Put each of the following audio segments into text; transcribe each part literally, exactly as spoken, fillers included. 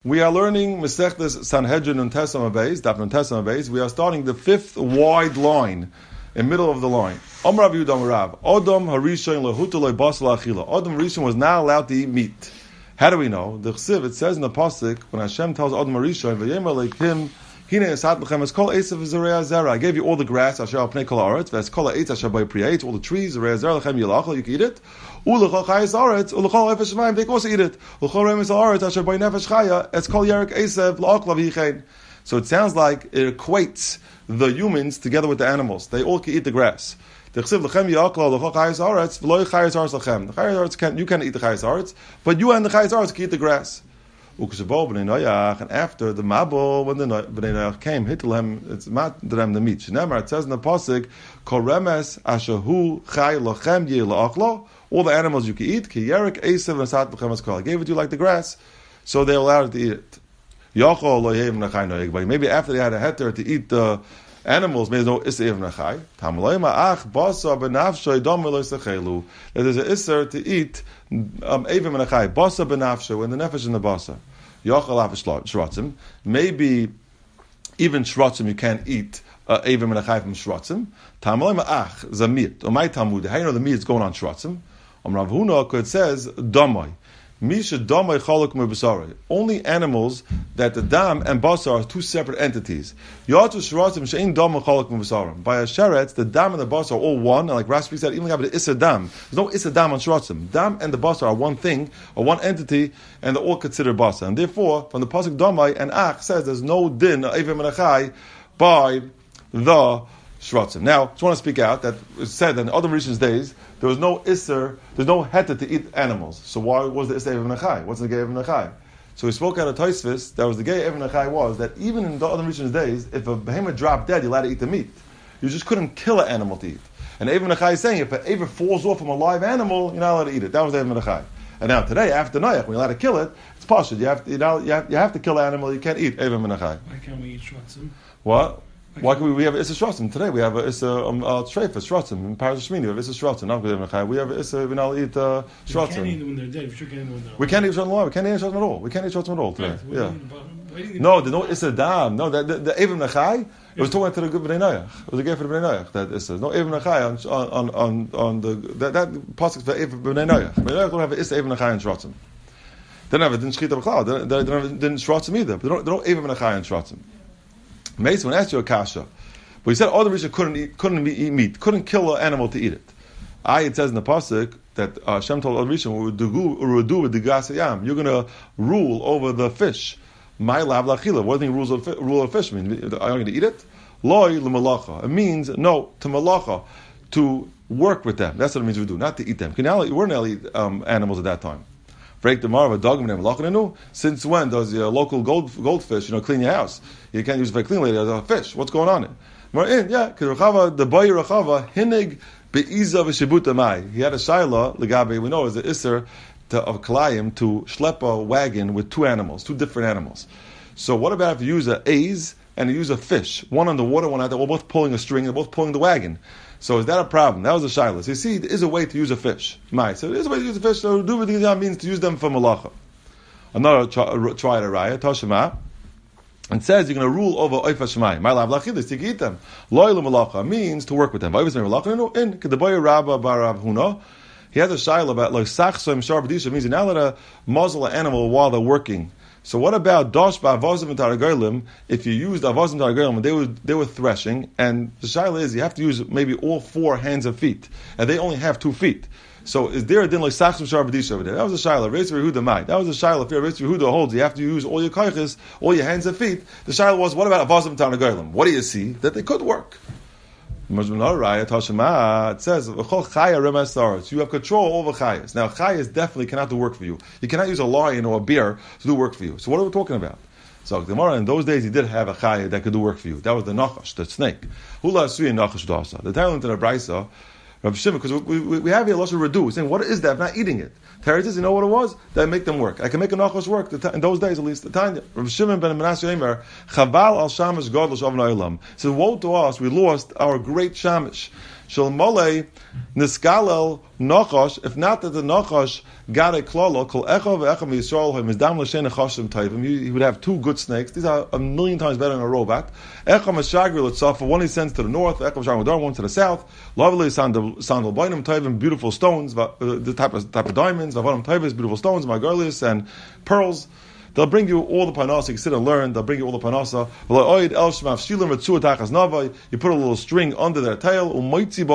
We are learning Masechtas Sanhedrin and Tesam Abayz, Daf and Tesam Abayz. We are starting the fifth wide line, in the middle of the line. Om Rav Yudam Rav. Odom Harishon Lehutu Lebasal Achila. Odom Harishon was not allowed to eat meat. How do we know? The Chsiv, it says in the Pasuk, when Hashem tells Odom Harishon, V'yemer Leikim, Hine Esat B'chem, Es Kol Esav Zerei Zera. I gave you all the grass, Asher Al Pnei Kol Haaretz, V'es Kol Ha'etz Asher B'y Pri'etz, all the trees, Zerei Zera Lechem Yilachal, you can eat it. Ulechol Chayes Haaretz, Ulechol Efesh Shemayim, they can also eat it. Ulechol Remes Haaretz, Asher B'y Nefesh Chaya, Es Kol Yerek Esav, La'oklav Yichein. So it sounds like it equates the humans together with the animals. They all can eat the grass. The Chsiv Lechem Yilachal, Ulechol Chayes Haaretz, V'loi Chayes Haaretz Lechem. The Chayes Haaretz can, you can't eat the Chayes Haaretz, but you and the Chayes Haaretz can eat the grass. And after the Mabul, when the Bnei Noach came, Hittelhem, it's mat them the meat. Shneimar, it says in the pasuk, Koremes ashahu chay lochem ye la'achlo. All the animals you can eat, ki yerek esav v'sat b'chem askol. I gave it to you like the grass, so they're allowed to eat it. Yachol lo yev nachay noeg. But maybe after they had a heter to eat the animals, maybe no isser ev nachay. Tamaloy ma'ach basa b'nafsho idom lo sechelu. There's an isser to eat um evim nachay basa b'nafsho and the nefesh in the basa. Yachol af shrotzim. Maybe even shrotzim you can't eat evim nachay from shrotzim. Tamaloy ma'ach zamit. Or my Talmud, how you know the meat is going on shrotzim? Um Rav Huna it says damoy. Misha damay chaluk mebasari. Only animals that the dam and basar are two separate entities. Yatu shratzim shein damay chaluk mebasarim. By a sheretz, the dam and the basar are all one. And like Rashi said, even have the issa dam. There's no issa dam on shratzim. Dam and the basar are one thing, or one entity, and they're all considered basar. And therefore, from the pasuk damay and ach says there's no din evim menachai by the shratzim. Now, I just want to speak out that it said that in other Rishon's days there was no isser, there's no heter to eat animals. So why was the isser evim nechai? What's the gay evim nechai? So we spoke out of Tosfos, that was the gay evim nechai was that even in the other Rishon's days, if a behemoth dropped dead, you're allowed to eat the meat. You just couldn't kill an animal to eat. And evim nechai is saying if an ever falls off from a live animal, you're not allowed to eat it. That was the evim nechai. And now today, after Noach, when you're allowed to kill it, it's partial. You have to, you know, you have, you have to kill an animal. You can't eat evim nechai. Why can't we eat shrotzim? What? Why can we, we have Issa Shrotzim today? We have a Issa um, uh, Treif, Shrotzim. In Paras Shmini, we have Issa Shrotzim. Not we have Issa, we now eat uh, Shrotzim. We can't eat them when they're dead. We sure can't eat them when they're We can't eat Shrotzim. We can't eat Shrotzim at all. We can't eat Shrotzim at all today. Right. Yeah. No, there's no Issa Dam. No, the, the, the Evim Nechai, it was talking to the good Bnei Noach. It was a gift for the Bnei Noach, that Issa. No Evim Nechai on, on, on, on the, that, that pasuk for Evim Bnei Noach. Bnei Noach don't have Issa Evim Nechai and Shrotzim. They don't have it, didn't Shchita B'chlal. They don't have it, didn't Shrotzim either. But they don't, they don't Evim Nechai and Shrotzim. Mason, when I asked you a kasha, but he said all the Rishon couldn't eat, couldn't eat meat, couldn't kill an animal to eat it. I, it says in the pasuk that uh, Hashem told all the Rishon, "Urudu with the gasayam." You're going to rule over the fish. My lav lachila. What do you think rules of rule of fish mean? Are you going to eat it? Loi l'malacha. It means no to malacha, to work with them. That's what it means to do, not to eat them. You weren't allowed to eat um, animals at that time. Break the mar of a dog and since when does your local gold goldfish, you know, clean your house? You can't use it very cleanly as a fish. What's going on? More in, yeah, because Rechava, the boy Rechava, hinig be'iza v'shibuta mai. He had a shaila, legabe, we know is the isser to, of Kalayim to schlep a wagon with two animals, two different animals. So what about if you use a aiz and you use a fish? One on the water, one out there, we're both pulling a string, they're both pulling the wagon. So is that a problem? That was a shaila. So you see, there is a way to use a fish. Mai. So there is a way to use a fish, so do what it means to use them for malacha. Another try to raya, Toshima. And says you're going to rule over oifa shemai. My lav lachidus, you can eat them. Loyal malacha means to work with them. Oifa malacha in the boy Rabba bar Rav Huna. He has a shaila about like sachsoim shar b'disha means you're not allowed to muzzle an animal while they're working. So what about dosh ba'avozim and taragolim? If you used avozim and taragolim, they were they were threshing, and the shaila is you have to use maybe all four hands and feet, and they only have two feet. So is there a din like sachsum shar b'disha over there? That was a shaila. Reis Yehuda might. That was a shaila. If you're Reis Yehuda holds, you have to use all your kaiches, all your hands and feet. The shaila was, what about avazim tanagolim? What do you see that they could work? It says you have control over chayas. Now chayas definitely cannot do work for you. You cannot use a lion or a bear to do work for you. So what are we talking about? So the Gemara in those days he did have a chaya that could do work for you. That was the nachash, the snake. Hula asui nachash dasa. The talent in the brisa. Rav Shimon, because we, we, we have here lots of redu, saying, what is that? I'm not eating it. Teretis, you know what it was? That make them work. I can make a nachos work, in those days at least. The Tanya. Rav Shimon ben Menashe Eimer, Chaval al Shamish Godlos of Na'ilam. Says, woe to us, we lost our great Shamish. Shel mole niskalel nachash. If not that the nachash got a klala kol echa ve'echa miyisrael ha'mizdam l'shen echashim taivim. He would have two good snakes. These are a million times better than a robot. Echa mashagri l'tzafa. One he sends to the north. Echa mashagri one to the south. Lovely sandal sandal bainim taivim. Beautiful stones. Uh, the type of type of diamonds. Avadim taivim. Beautiful stones. Margolius and pearls. They'll bring you all the panasa. You can sit and learn. They'll bring you all the panasa. You put a little string under their tail. I'm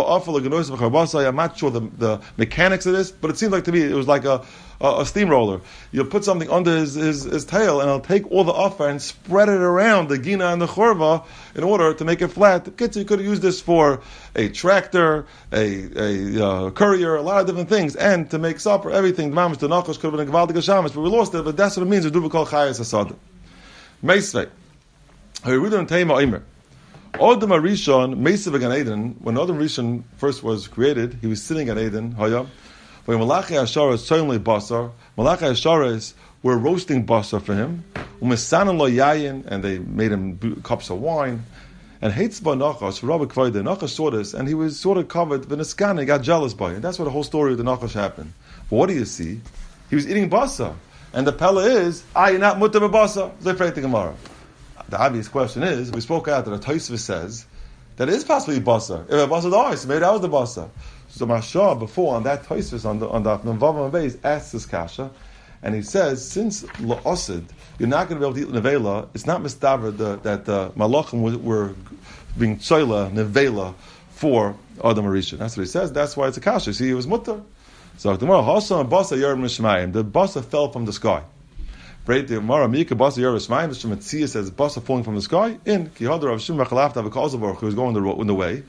not sure the, the mechanics of this, but it seems like to me it was like a, a, a steamroller. You'll put something under his, his, his tail, and it'll take all the offer and spread it around the gina and the chorva in order to make it flat. You could have used this for a tractor, a, a uh, courier, a lot of different things, and to make supper, everything. The mamish, the nachash could have been a gavaldik hashamas, but we lost it. But that's what it means. We do call chayas asad. Meisvei. Hayrudin teima oimer. Odom Arishon Meisav Gan Eden. When Odom Rishon first was created, he was sitting at Eden. Hayam. When Malachi Asharas certainly basar. Malachi Asharas were roasting basar for him. Umesanan lo yayin, and they made him cups of wine. And Heitzba Nachash, Rabbi Kvaida, Nachash saw this, and he was sort of covered. V'neskan, he got jealous by it. And that's what the whole story of the Nachash happened. But what do you see? He was eating basar. And the pella is, ah, you're not mutter b'basar. Zay freit the Gemara. The obvious question is, we spoke out that a Tosfos says that it is possibly basar. If a basar dies, maybe that was the basar. So Mashah, before on that Tosfos on the on the Vavam Beis, asks this kasha, and he says, since la'osid, you're not going to be able to eat nevela. It's not mistaver that the uh, malachim were, were being tzoila nevela for Adam Arisha. That's what he says. That's why it's a kasha. See, it was mutter. So the Gemara, Hassan basa yerim mishmayim. The basa fell from the sky. Right, the Gemara Mika basa yerim mishmayim. The Shematzia says basa falling from the sky. In Kihadar Rav Shimon Bechalaf Tavikazavar, who was going the in the way.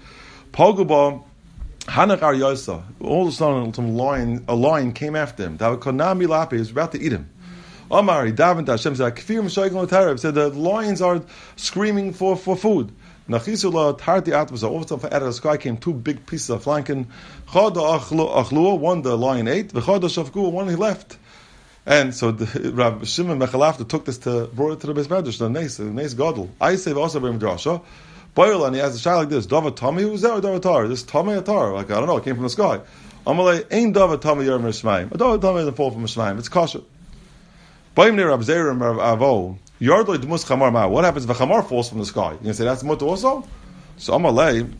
Poguba Hanach Ar Yosa. All of a sudden, some lion, a lion came after him. Davikonami Lapi, he was about to eat him. Omar, he davened to Hashem, said, Kfir M'shaygon L'Tareb, said the lions are screaming for, for food. Nachisula Tarti Atmasa, all of a sudden out of the sky came two big pieces of flanken. Chada Achlua, one the lion ate, V'chada Shafku, one he left. And so the, Rav Shimon Bechalafta took this to, brought it to the Beis Medrash, the Nes, the Nes Gadol. I say also B'im Drasha. Boil, and he has a shot like this. David Tommy, who's that? David Tar. This Tommy Atar. Like, I don't know, it came from the sky. Amalei, ain't David Tommy Yerm Shemaim. A David Tommy doesn't fall from Shemaim. It's kosher. Boim near Rav Zerim Rav Avo. Yardloi Dmus Chamar Ma. What happens if a Chamar falls from the sky? You can say that's mutter also? So Amalei,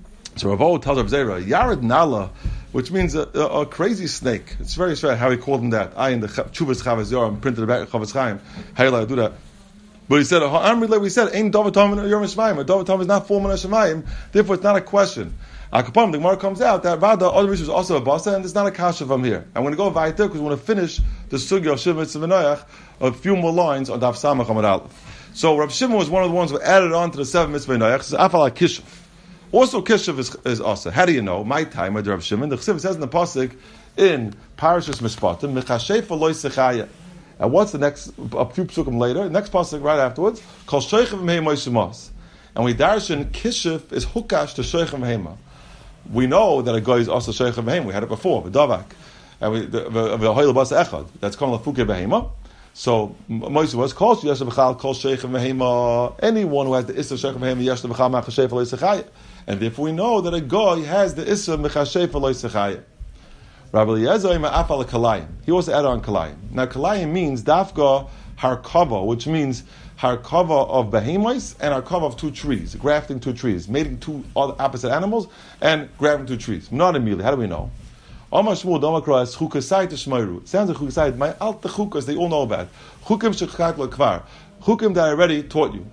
so Rav Avo tells Rav Zera, Yared Nala, which means a, a, a crazy snake. It's very strange how he called him that. I in the Chuvas Chavaz Yoram printed the back of Chavaz Chaim. How you like to do that? But he said, we said, ain't David Tom in Yom Shemaim. David Tom is not forming a Shemaim. Therefore, it's not a question. Akapam, the Gemara comes out that Vada, other was also a basa, and it's not a kasha from here. I'm going to go weiter because we want to finish the sugya of Shimon Tzivanoyach, a few more lines on Daf Samach Amud Aleph. So Rav Shimon was one of the ones who added on to the seven mitzvah Noach. It's Afal Kishav. Also, Kishav is, is also. How do you know? My time with Rav Shimon. The Chsiv says in the pasuk in Parashas Mishpatim, Mechashefa Loy Sechaya. And what's the next, a few psukim later, next pasuk right afterwards, Kol Sheichav Mehei Moishumas. And we darshan Kishif is Hukash to Sheichav Mehema. We know that a guy is also Sheichav Mehema. We had it before, with Davak. And we, the Hoyle Bas Echad, that's called Lafuke Behema. So, Moishu was called Yesha Bechal, Kol Sheichav Mehema. Anyone who has the Issa Sheichav Mehema, Yesha Bechal Machashefa Lo Yisachaya. And therefore we know that a guy has the Issa Machashefa Lo Yisachaya. Rabbi Eliezer Ma'afal Kalayim. He also added on Kalayim. Now Kalayim means Dafka Harkava, which means Harkava of Behemais and Harkava of two trees, grafting two trees, mating two opposite animals and grafting two trees. Not immediately. How do we know? Amar Shmuel Damakra is Chukasai to Shmairu. It sounds like Chukasai. My alta chukas they all know about. Chukim Shekhat Lekvar. Chukim that I already taught you.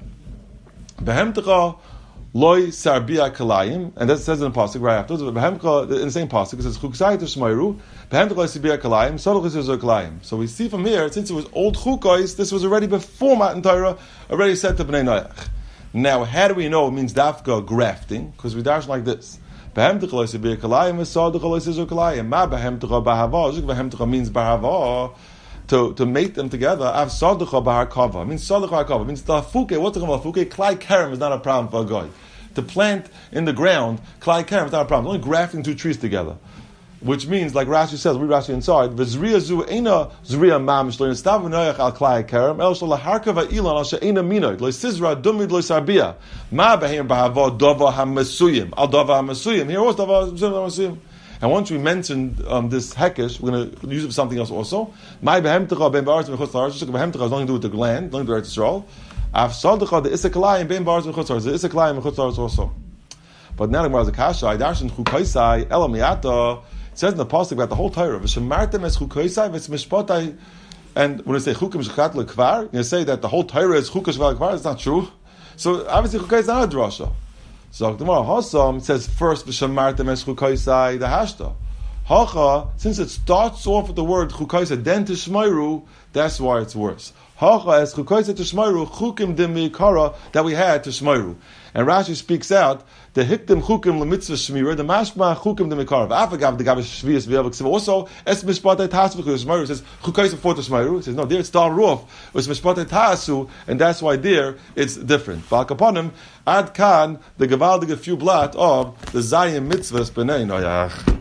Behemtecha Loi Sarbia Kalayim, and that says in the pasuk right after. In the same pasuk, it says Chuksai to Shmairu, Behemtecha Loi Sarbia Kalayim, Sodach Yisrael Kalayim. So we see from here, since it was old Chukais, this was already before Matan Torah, already said to Bnei Noach. Now, how do we know it means Dafka grafting? Because we dash like this. Behemtecha Loi Sarbia Kalayim, Sodach Loi Yisrael Kalayim. Ma Behemtecha Bahava. Behemtecha means Bahava. To, to mate them together, Av Sadacha B'Harkava. It means Sadacha B'Harkava. It means Lafuke. What's the Lafuke? Klai Kerem is not a problem for a guy. To plant in the ground, Klai Kerem is not a problem. Only grafting two trees together. which means, like Rashi says, read Rashi inside, V'zriya zu eina zriya mamish lo nistav v'noyach al klai kerem el shal laharkav ha'ilon al she'ena minoid lo sizra dumid lo sarbia ma behem b'hava dava ha'masuyim al dava ha'masuyim. Here was dava ha'masuyim. And once we mentioned um, this hekesh, we're going to use it for something else also. My behemtecha ben ba'aretz v'chutz la'aretz. Behemtecha has nothing to do with the land, nothing to do with Eretz Yisrael. Avsaldecha the isakalayim ben ba'aretz v'chutz la'aretz. The isakalayim v'chutz la'aretz also. But now the Gemara has a kasha. I darshan chukaisai elam yata. It says in the pasuk about the whole Torah. V'shemartem es chukaisai v'smishpotai. And when we say chukim shechat lekvar, you say that the whole Torah is chukas v'alekvar. It's not true. So obviously chukaisai is not a drasha. So the Gemara Hasam says first v'shemartem es chukaisai the hashta. Hacha, since it starts off with the word chukaisai, then tishmairu, that's why it's worse. Hacha es chukaisai tishmairu chukim dimikara that we had tishmairu. And Rashi speaks out the hikdim chukim lemitzvah shmira, the mashma chukim dimikara. Afagav the gavish shvius v'yavak. Also es mishpatei tasu shmairu says chukaisai for tishmairu. It says no, there it started off with mishpatei tasu, and that's why there it's different. V'akaponim ad kan the gavaldige few blat of the zayim mitzvahs b'nei noyach.